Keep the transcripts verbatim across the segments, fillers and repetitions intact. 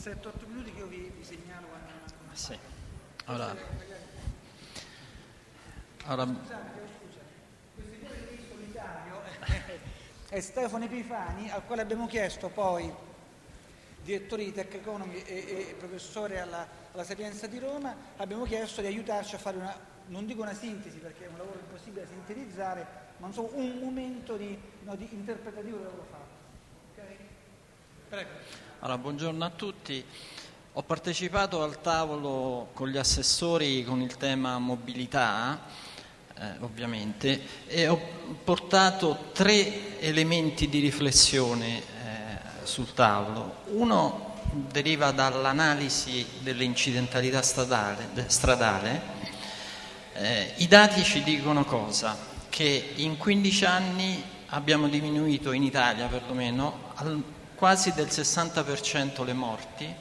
sette otto minuti che io vi, vi segnalo quando... Sì. Allora, allora... Scusate, scusa. Questo è solitario è Stefano Epifani, al quale abbiamo chiesto poi, direttore di Tech Economy e, e professore alla, alla Sapienza di Roma, abbiamo chiesto di aiutarci a fare una, non dico una sintesi perché è un lavoro impossibile da sintetizzare, ma insomma un momento di, no, di interpretativo del lavoro fatto. Okay? Prego. Allora, buongiorno a tutti. Ho partecipato al tavolo con gli assessori con il tema mobilità, eh, ovviamente, e ho portato tre elementi di riflessione eh, sul tavolo. Uno deriva dall'analisi dell'incidentalità stradale. stradale. Eh, I dati ci dicono cosa? Che in quindici anni abbiamo diminuito in Italia perlomeno al, quasi del sessanta per cento le morti,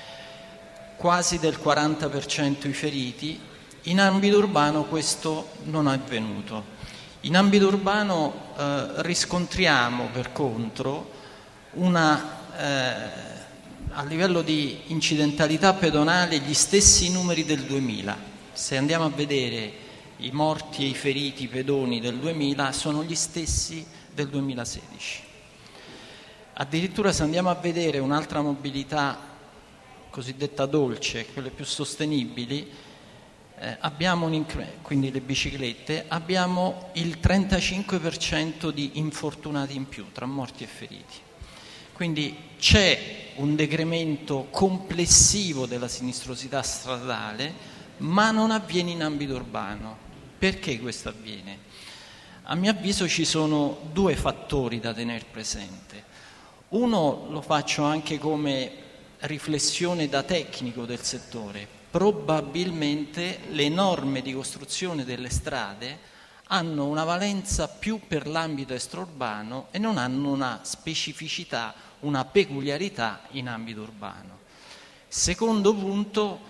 quasi del quaranta per cento i feriti. In ambito urbano questo non è avvenuto. In ambito urbano eh, riscontriamo per contro una, eh, a livello di incidentalità pedonale gli stessi numeri del duemila. Se andiamo a vedere i morti e i feriti pedoni del duemila sono gli stessi del duemilasedici. Addirittura se andiamo a vedere un'altra mobilità cosiddetta dolce, quelle più sostenibili, eh, abbiamo un incre- quindi le biciclette, abbiamo il trentacinque per cento di infortunati in più tra morti e feriti. Quindi c'è un decremento complessivo della sinistrosità stradale, ma non avviene in ambito urbano. Perché questo avviene? A mio avviso ci sono due fattori da tenere presente. Uno lo faccio anche come riflessione da tecnico del settore. Probabilmente le norme di costruzione delle strade hanno una valenza più per l'ambito extraurbano e non hanno una specificità, una peculiarità in ambito urbano. Secondo punto,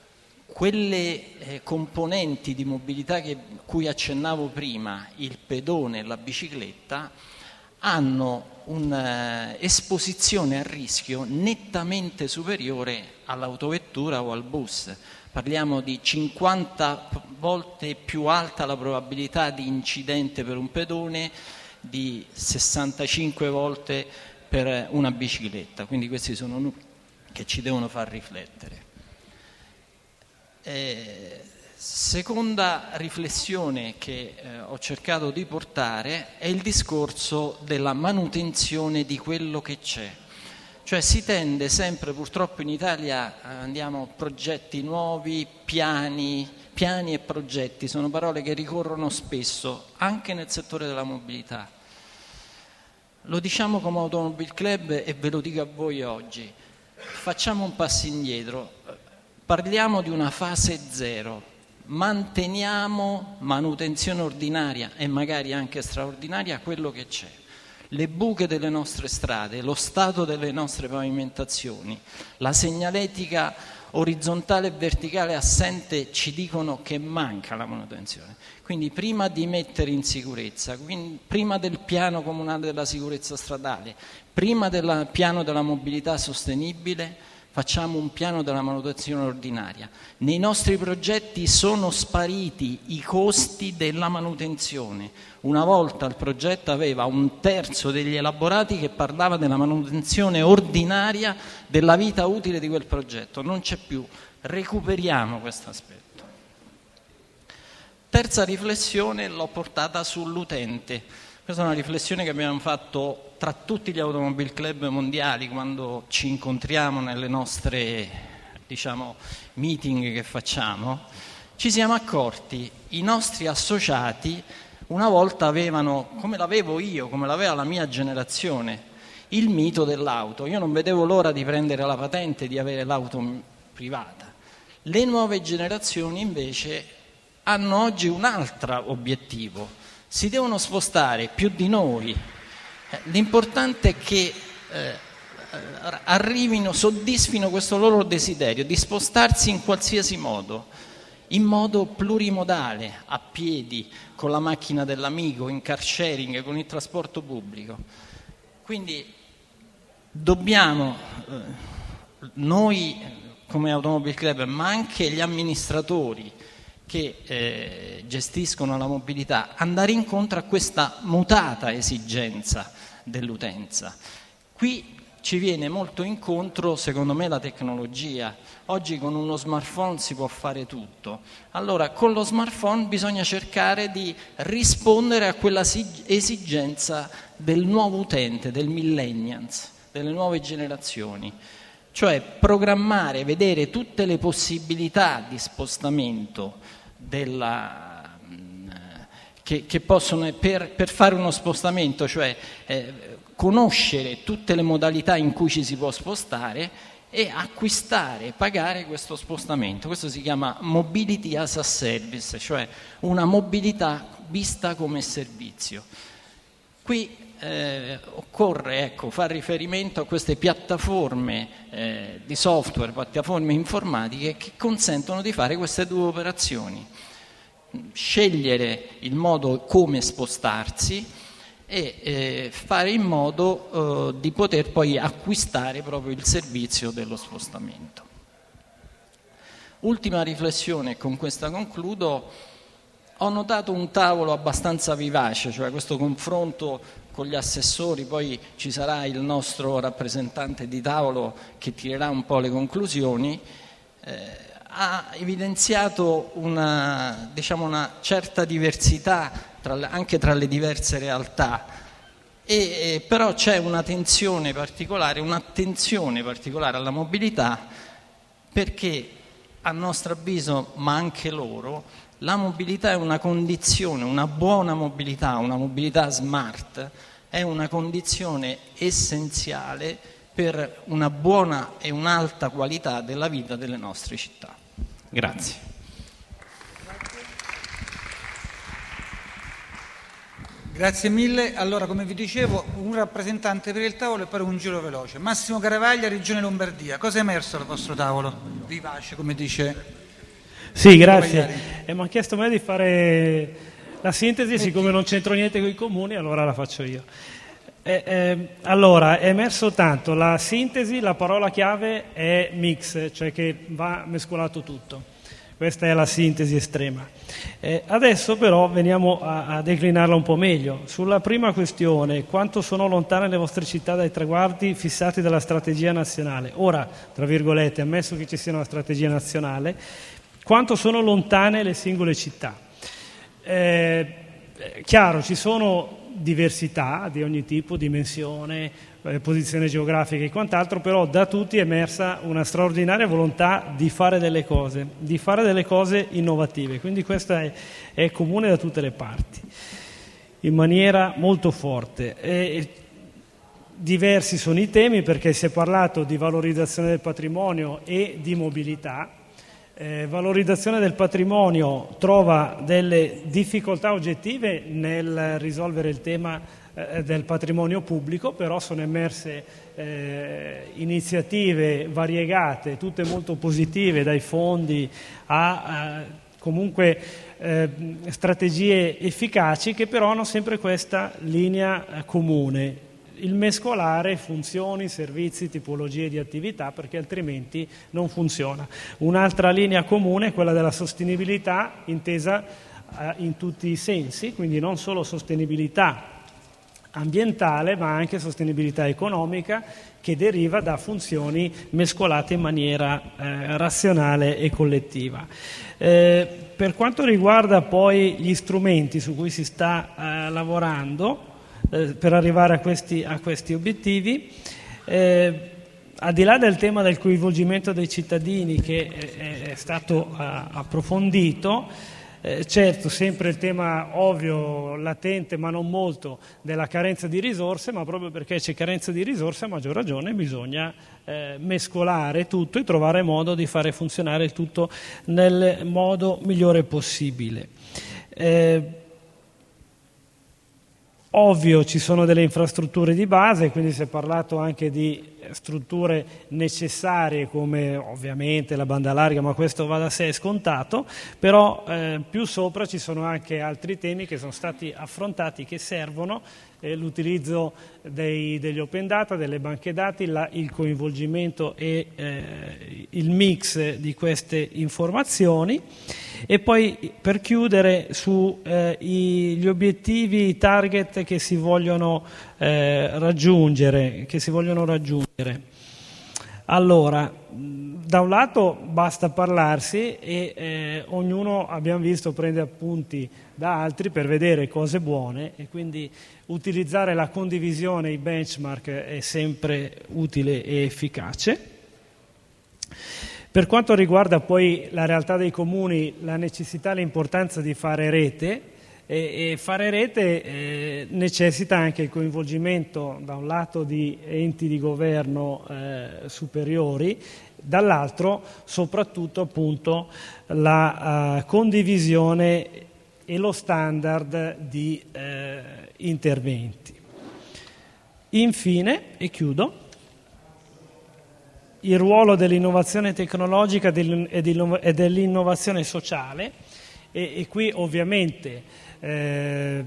quelle eh, componenti di mobilità che, cui accennavo prima, il pedone e la bicicletta, hanno un'esposizione a rischio nettamente superiore all'autovettura o al bus. Parliamo di cinquanta volte più alta la probabilità di incidente per un pedone, di sessantacinque volte per una bicicletta. Quindi questi sono numeri che ci devono far riflettere. Eh, Seconda riflessione che eh, ho cercato di portare è il discorso della manutenzione di quello che c'è. Cioè si tende sempre, purtroppo in Italia eh, andiamo a progetti nuovi, piani, piani e progetti, sono parole che ricorrono spesso anche nel settore della mobilità. Lo diciamo come Automobile Club e ve lo dico a voi oggi. Facciamo un passo indietro, parliamo di una fase zero. Manteniamo manutenzione ordinaria e magari anche straordinaria quello che c'è. Le buche delle nostre strade, lo stato delle nostre pavimentazioni, la segnaletica orizzontale e verticale assente ci dicono che manca la manutenzione. Quindi prima di mettere in sicurezza, quindi prima del piano comunale della sicurezza stradale, prima del piano della mobilità sostenibile, facciamo un piano della manutenzione ordinaria. Nei nostri progetti sono spariti i costi della manutenzione. Una volta il progetto aveva un terzo degli elaborati che parlava della manutenzione ordinaria della vita utile di quel progetto. Non c'è più. Recuperiamo questo aspetto. Terza riflessione l'ho portata sull'utente. Questa è una riflessione che abbiamo fatto tra tutti gli Automobile Club mondiali quando ci incontriamo nelle nostre, diciamo, meeting che facciamo. Ci siamo accorti, i nostri associati una volta avevano, come l'avevo io, come l'aveva la mia generazione, il mito dell'auto. Io non vedevo l'ora di prendere la patente e di avere l'auto privata. Le nuove generazioni invece hanno oggi un altro obiettivo. Si devono spostare più di noi. L'importante è che eh, arrivino, soddisfino questo loro desiderio di spostarsi in qualsiasi modo, in modo plurimodale, a piedi, con la macchina dell'amico, in car sharing, con il trasporto pubblico. Quindi dobbiamo eh, noi come Automobile Club, ma anche gli amministratori che eh, gestiscono la mobilità, andare incontro a questa mutata esigenza dell'utenza. Qui ci viene molto incontro, secondo me, la tecnologia. Oggi con uno smartphone si può fare tutto. Allora, con lo smartphone bisogna cercare di rispondere a quella esigenza del nuovo utente, del millennials, delle nuove generazioni. Cioè programmare, vedere tutte le possibilità di spostamento della, che, che possono, per, per fare uno spostamento, cioè eh, conoscere tutte le modalità in cui ci si può spostare e acquistare, pagare questo spostamento. Questo si chiama mobility as a service, cioè una mobilità vista come servizio. Qui eh, occorre ecco, fare riferimento a queste piattaforme eh, di software, piattaforme informatiche che consentono di fare queste due operazioni. Scegliere il modo come spostarsi e eh, fare in modo eh, di poter poi acquistare proprio il servizio dello spostamento. Ultima riflessione, con questa concludo. Ho notato un tavolo abbastanza vivace, cioè questo confronto con gli assessori, poi ci sarà il nostro rappresentante di tavolo che tirerà un po' le conclusioni, eh, ha evidenziato una, diciamo una certa diversità tra le, anche tra le diverse realtà, e, e, però c'è una tensione particolare, un'attenzione particolare alla mobilità, perché a nostro avviso, ma anche loro, la mobilità è una condizione, una buona mobilità, una mobilità smart, è una condizione essenziale per una buona e un'alta qualità della vita delle nostre città. Grazie. Grazie mille. Allora, come vi dicevo, un rappresentante per il tavolo e poi un giro veloce. Massimo Caravaglia, Regione Lombardia. Cosa è emerso dal vostro tavolo? Vivace, come dice... Sì, grazie. E mi ha chiesto a me di fare la sintesi, siccome non c'entro niente con i comuni, allora la faccio io. Eh, eh, allora, è emerso tanto, la sintesi, la parola chiave è mix, cioè che va mescolato tutto. Questa è la sintesi estrema. Eh, adesso però veniamo a, a declinarla un po' meglio. Sulla prima questione, quanto sono lontane le vostre città dai traguardi fissati dalla strategia nazionale? Ora, tra virgolette, ammesso che ci sia una strategia nazionale, quanto sono lontane le singole città? Eh, chiaro, ci sono diversità di ogni tipo, dimensione, eh, posizione geografica e quant'altro, però da tutti è emersa una straordinaria volontà di fare delle cose, di fare delle cose innovative, quindi questo è, è comune da tutte le parti, in maniera molto forte. E, diversi sono i temi, perché si è parlato di valorizzazione del patrimonio e di mobilità. Eh, valorizzazione del patrimonio trova delle difficoltà oggettive nel risolvere il tema eh, del patrimonio pubblico, però sono emerse eh, iniziative variegate, tutte molto positive, dai fondi a, a comunque eh, strategie efficaci, che però hanno sempre questa linea eh, comune: il mescolare funzioni, servizi, tipologie di attività, perché altrimenti non funziona. Un'altra linea comune è quella della sostenibilità, intesa eh, in tutti i sensi, quindi non solo sostenibilità ambientale, ma anche sostenibilità economica, che deriva da funzioni mescolate in maniera eh, razionale e collettiva. Eh, per quanto riguarda poi gli strumenti su cui si sta eh, lavorando, per arrivare a questi, a questi obiettivi, eh, al di là del tema del coinvolgimento dei cittadini, che è, è stato uh, approfondito, eh, certo sempre il tema ovvio, latente ma non molto, della carenza di risorse, ma proprio perché c'è carenza di risorse, a maggior ragione bisogna eh, mescolare tutto e trovare modo di fare funzionare il tutto nel modo migliore possibile. Eh, Ovvio, ci sono delle infrastrutture di base, quindi si è parlato anche di strutture necessarie come ovviamente la banda larga, ma questo va da sé, è scontato, però eh, più sopra ci sono anche altri temi che sono stati affrontati, che servono eh, l'utilizzo dei, degli open data, delle banche dati, la, il coinvolgimento e eh, il mix di queste informazioni, e poi per chiudere su eh, i, gli obiettivi, i target che si vogliono eh, raggiungere, che si vogliono raggiungere. Allora, da un lato basta parlarsi e eh, ognuno, abbiamo visto, prende appunti da altri per vedere cose buone, e quindi utilizzare la condivisione, i benchmark è sempre utile e efficace. Per quanto riguarda poi la realtà dei comuni, la necessità e l'importanza di fare rete, e fare rete eh, necessita anche il coinvolgimento da un lato di enti di governo eh, superiori, dall'altro soprattutto appunto la uh, condivisione e lo standard di eh, interventi. Infine, e chiudo, il ruolo dell'innovazione tecnologica e dell'innovazione sociale, e, e qui ovviamente Eh,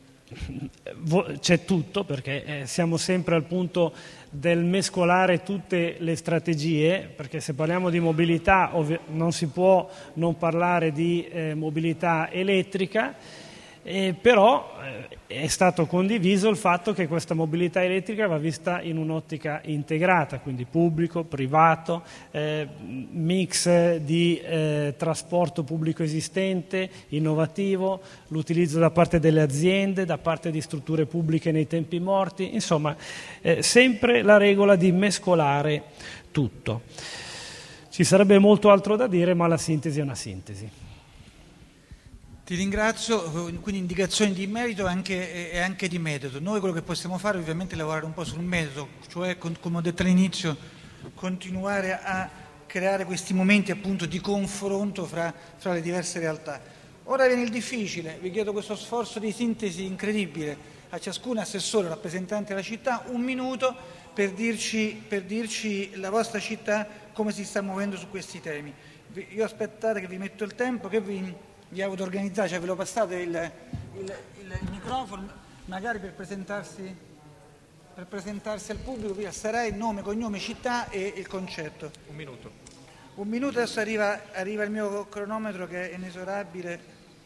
c'è tutto, perché eh, siamo sempre al punto del mescolare tutte le strategie, perché se parliamo di mobilità ovvi- non si può non parlare di eh, mobilità elettrica, eh, però eh, è stato condiviso il fatto che questa mobilità elettrica va vista in un'ottica integrata, quindi pubblico, privato, eh, mix di eh, trasporto pubblico esistente, innovativo, l'utilizzo da parte delle aziende, da parte di strutture pubbliche nei tempi morti, insomma eh, sempre la regola di mescolare tutto. Ci sarebbe molto altro da dire, ma la sintesi è una sintesi. Ti ringrazio, quindi indicazioni di merito anche, e anche di metodo. Noi quello che possiamo fare ovviamente è lavorare un po' sul metodo, cioè come ho detto all'inizio, continuare a creare questi momenti appunto di confronto fra, fra le diverse realtà. Ora viene il difficile, vi chiedo questo sforzo di sintesi incredibile a ciascun assessore, rappresentante della città, un minuto per dirci, per dirci la vostra città come si sta muovendo su questi temi. Io aspettate che vi metto il tempo, che vi... vi avuto organizzato, cioè ve lo passate il, il, il, il microfono, magari per presentarsi, per presentarsi al pubblico, via sarei nome, cognome, città e il concetto. Un minuto. Un minuto, adesso arriva, arriva il mio cronometro che è inesorabile.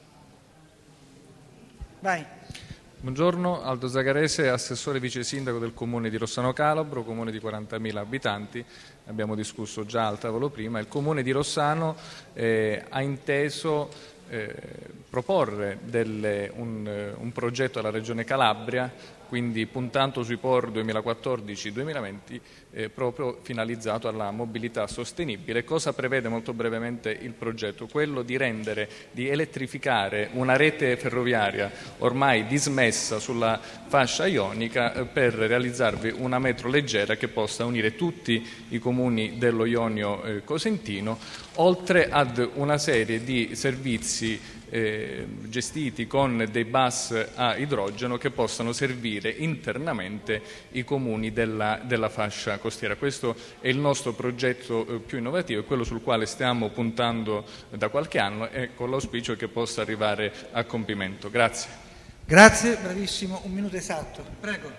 Vai. Buongiorno, Aldo Zagarese, assessore vice sindaco del comune di Rossano Calabro, comune di quarantamila abitanti. Abbiamo discusso già al tavolo prima. Il comune di Rossano eh, ha inteso Eh, proporre delle, un, un progetto alla Regione Calabria, quindi puntando sui P O R duemilaquattordici duemilaventi, eh, proprio finalizzato alla mobilità sostenibile. Cosa prevede molto brevemente il progetto? Quello di rendere, di elettrificare una rete ferroviaria ormai dismessa sulla fascia ionica eh, per realizzarvi una metro leggera che possa unire tutti i comuni dello Ionio eh, Cosentino, oltre ad una serie di servizi Eh, gestiti con dei bus a idrogeno che possano servire internamente i comuni della, della fascia costiera. Questo è il nostro progetto eh, più innovativo, è quello sul quale stiamo puntando da qualche anno e con l'auspicio che possa arrivare a compimento. Grazie. Grazie, bravissimo, un minuto esatto. Prego.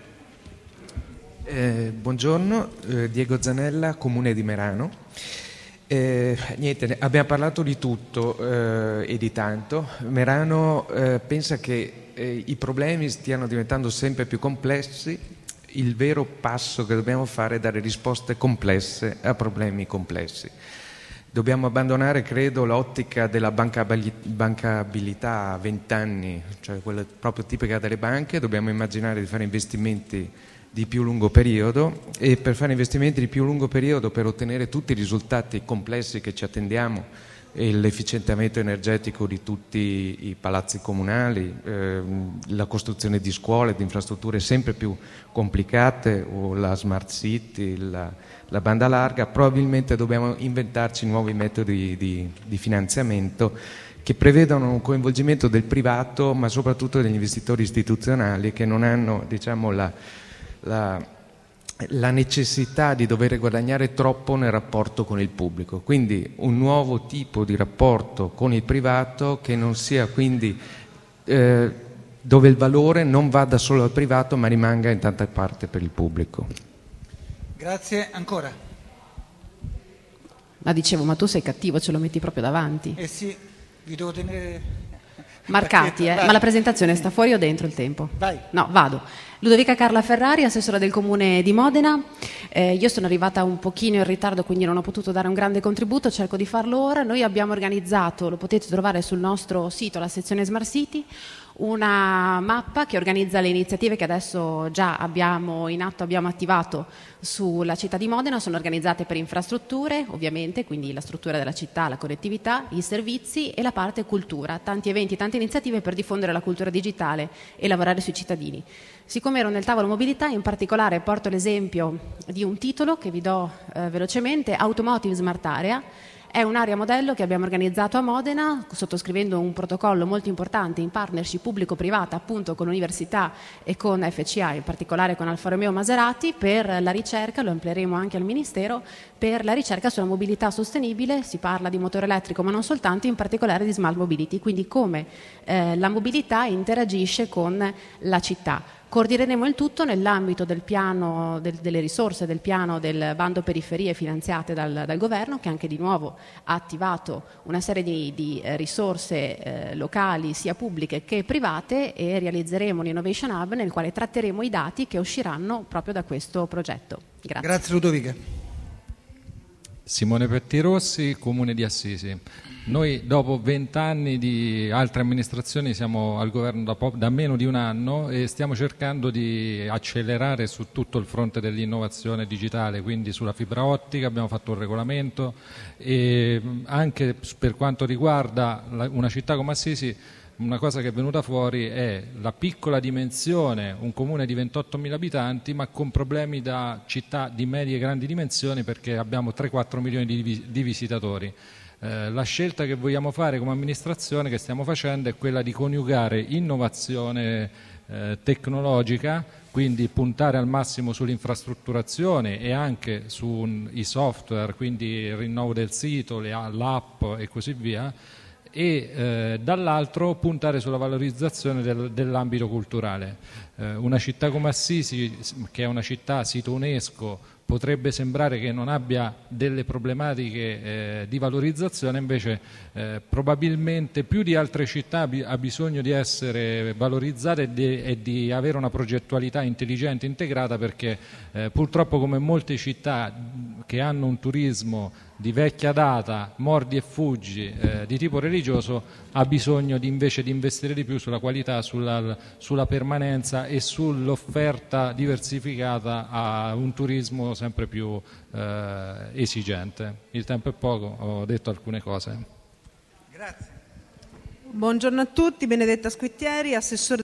Eh, buongiorno, eh, Diego Zanella, Comune di Merano. Eh, niente, abbiamo parlato di tutto eh, e di tanto. Merano eh, pensa che eh, i problemi stiano diventando sempre più complessi. Il vero passo che dobbiamo fare è dare risposte complesse a problemi complessi. Dobbiamo abbandonare, credo, l'ottica della bancabilità a vent'anni, cioè quella proprio tipica delle banche. Dobbiamo immaginare di fare investimenti di più lungo periodo, e per fare investimenti di più lungo periodo, per ottenere tutti i risultati complessi che ci attendiamo, e l'efficientamento energetico di tutti i palazzi comunali, ehm, la costruzione di scuole, di infrastrutture sempre più complicate, o la smart city, la, la banda larga, probabilmente dobbiamo inventarci nuovi metodi di, di finanziamento che prevedano un coinvolgimento del privato, ma soprattutto degli investitori istituzionali che non hanno, diciamo, la La, la necessità di dover guadagnare troppo nel rapporto con il pubblico. Quindi un nuovo tipo di rapporto con il privato che non sia quindi eh, dove il valore non vada solo al privato ma rimanga in tanta parte per il pubblico. Grazie, ancora. Ma dicevo, ma tu sei cattivo, ce lo metti proprio davanti. Eh sì, vi devo tenere... Marcati, eh? Ma la presentazione sta fuori o dentro il tempo? Vai. No, vado. Ludovica Carla Ferrari, assessora del Comune di Modena. Eh, io sono arrivata un pochino in ritardo, quindi non ho potuto dare un grande contributo, cerco di farlo ora. Noi abbiamo organizzato, lo potete trovare sul nostro sito, la sezione Smart City, una mappa che organizza le iniziative che adesso già abbiamo in atto, abbiamo attivato sulla città di Modena. Sono organizzate per infrastrutture, ovviamente, quindi la struttura della città, la connettività, i servizi e la parte cultura, tanti eventi, tante iniziative per diffondere la cultura digitale e lavorare sui cittadini. Siccome ero nel tavolo mobilità, in particolare porto l'esempio di un titolo che vi do eh, velocemente, Automotive Smart Area. È un'area modello che abbiamo organizzato a Modena, sottoscrivendo un protocollo molto importante in partnership pubblico-privata appunto con l'università e con F C A, in particolare con Alfa Romeo Maserati, per la ricerca, lo amplieremo anche al Ministero, per la ricerca sulla mobilità sostenibile. Si parla di motore elettrico ma non soltanto, in particolare di smart mobility, quindi come eh, la mobilità interagisce con la città. Coordineremo il tutto nell'ambito del piano, del, delle risorse del piano del bando periferie finanziate dal, dal governo, che anche di nuovo ha attivato una serie di, di eh, risorse eh, locali sia pubbliche che private, e realizzeremo l'Innovation Hub nel quale tratteremo i dati che usciranno proprio da questo progetto. Grazie. Grazie Ludovica. Simone Pettirossi, Comune di Assisi. Noi dopo vent'anni di altre amministrazioni siamo al governo da, po- da meno di un anno e stiamo cercando di accelerare su tutto il fronte dell'innovazione digitale, quindi sulla fibra ottica abbiamo fatto un regolamento, e anche per quanto riguarda la, una città come Assisi. Una cosa che è venuta fuori è la piccola dimensione, un comune di ventottomila abitanti ma con problemi da città di medie e grandi dimensioni, perché abbiamo tre quattro milioni di, di visitatori. Eh, la scelta che vogliamo fare come amministrazione, che stiamo facendo, è quella di coniugare innovazione eh, tecnologica, quindi puntare al massimo sull'infrastrutturazione e anche sui software, quindi il rinnovo del sito, le, l'app e così via, e eh, dall'altro puntare sulla valorizzazione del, dell'ambito culturale. Eh, una città come Assisi, che è una città sito UNESCO, potrebbe sembrare che non abbia delle problematiche eh, di valorizzazione, invece eh, probabilmente più di altre città bi- ha bisogno di essere valorizzata e di, e di avere una progettualità intelligente, integrata, perché eh, purtroppo, come molte città che hanno un turismo di vecchia data, mordi e fuggi, eh, di tipo religioso, ha bisogno di, invece di investire di più sulla qualità, sulla, sulla permanenza e sull'offerta diversificata a un turismo sempre più eh, esigente. Il tempo è poco, ho detto alcune cose. Grazie. Buongiorno a tutti, Benedetta Squittieri, assessore